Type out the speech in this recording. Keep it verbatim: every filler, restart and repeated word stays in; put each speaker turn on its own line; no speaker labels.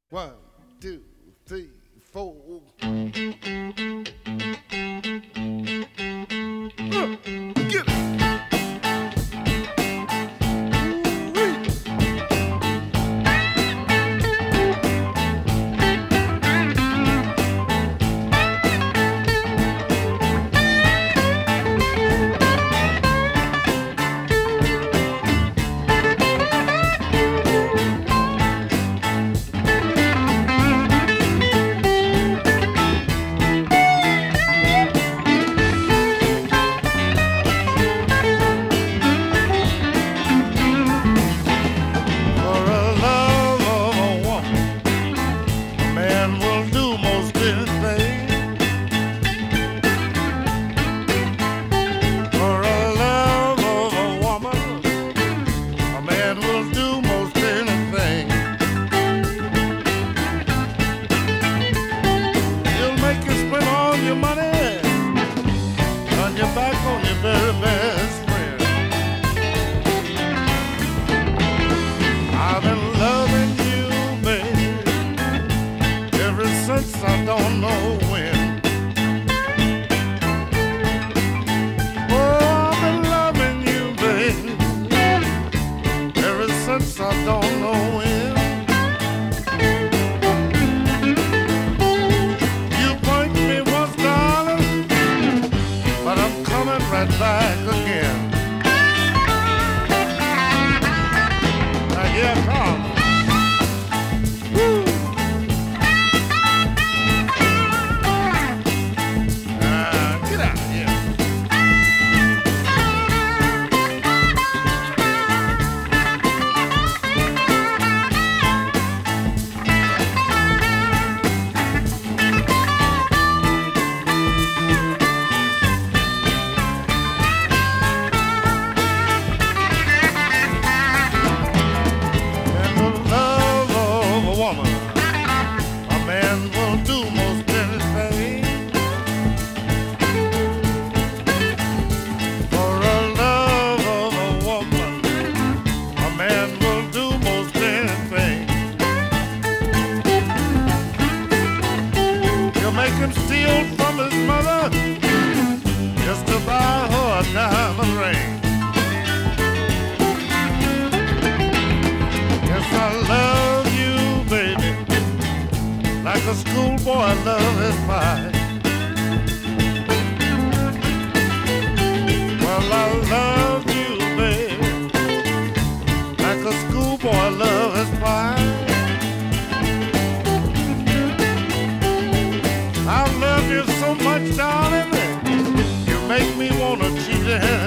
One, two, three, four. Uh, get it. I don't know when. Oh, I've been loving you, baby, ever since I don't know when. You point me once, darling, but I'm coming right back again. Now here I come. Make him steal from his mother just to buy her a diamond ring. Yes, I love you, baby, like a schoolboy loves his pie. Well, I love you, baby, like a schoolboy loves his pie. I love you so much, darling, you make me wanna cheat